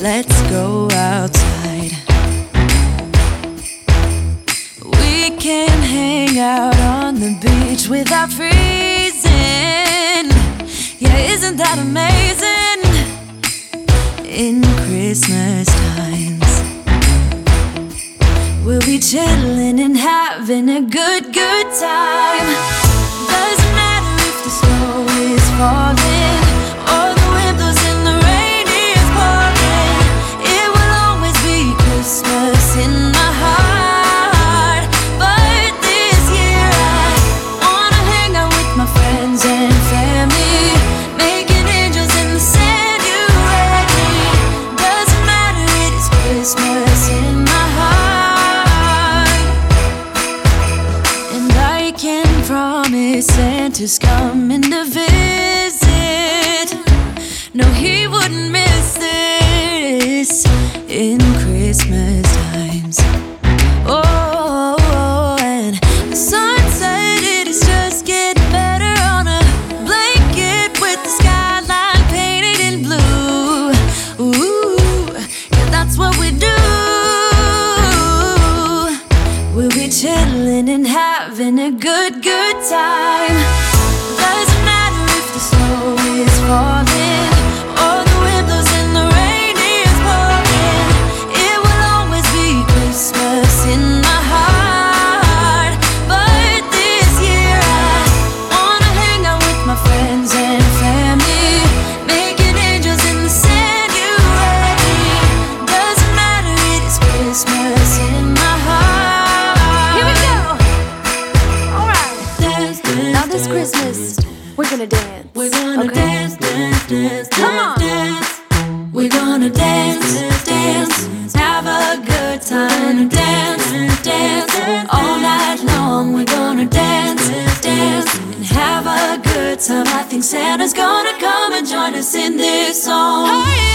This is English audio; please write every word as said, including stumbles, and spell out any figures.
let's go outside. We can hang out on the beach without freezing. Yeah, isn't that amazing? In Christmas times, we'll be chilling and having a good, good time. Doesn't matter if the snow is falling or the wind blows and the rain is pouring. It will always be Christmas in my heart. But this year I wanna hang out with my friends and family, making angels in the sand. You ready? Doesn't matter, it is Christmas in my heart. And I can promise Santa's coming to visit. No, he wouldn't miss this in Christmas times. Oh, and the sun said it is just getting better on a blanket with the skyline painted in blue. Ooh, yeah, that's what we do. We'll be chilling and having a good, good time. Doesn't matter if the snow is falling or the wind blows and the rain is pouring. It will always be Christmas in my heart. But this year I wanna hang out with my friends and family, making angels in the sand. You ready? Doesn't matter, it is Christmas in my heart. Here we go. All right. Dance, dance, Now this dance, Christmas, we're gonna dance. We're gonna Okay. dance, dance, dance, Come on. dance. We're gonna dance, dance, have a good time. Dance, dance, all night long. We're gonna dance, dance, and have a good time. I think Santa's gonna come and join us in this song. Hey!